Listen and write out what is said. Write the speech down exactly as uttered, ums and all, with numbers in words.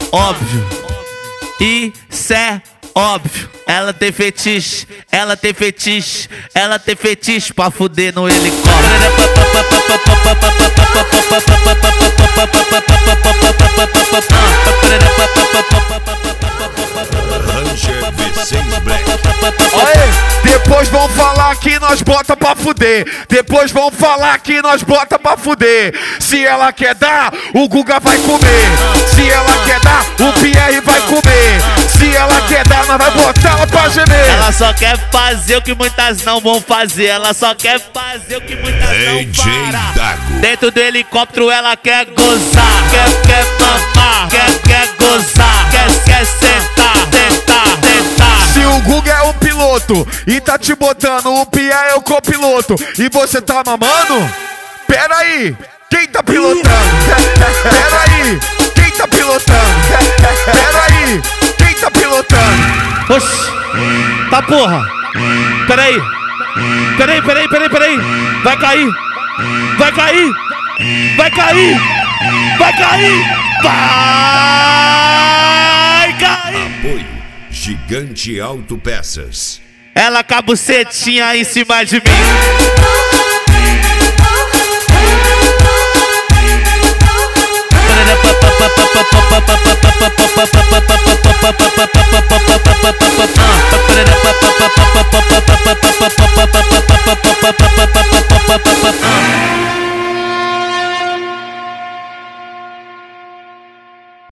óbvio. Isso é óbvio. Ela tem fetiche, ela tem fetiche, ela tem fetiche pra fuder no helicóptero. Depois vão falar que nós bota pra fuder. Depois vão falar que nós bota pra fuder. Se ela quer dar, o Guga vai comer. Se ela quer dar, o Pierre vai comer. Se ela quer dar, nós vai botar ela pra gemer. Ela só quer fazer o que muitas não vão fazer. Ela só quer fazer o que muitas não fará. Dentro do helicóptero ela quer gozar. Quer, quer mamar, quer, quer gozar. Quer, quer sentar, tentar, tentar. Se o Guga é o piloto e tá te botando, o Pierre é o copiloto e você tá mamando? Pera aí, quem tá pilotando? Pera aí, quem tá pilotando? Pera aí, quem tá pilotando? Oxi, tá porra. Pera aí, pera aí, pera aí, pera aí, pera aí. Vai cair, vai cair, vai cair, vai cair, vai cair. Apoio Gigante Autopeças. Ela com a bucetinha em cima de mim.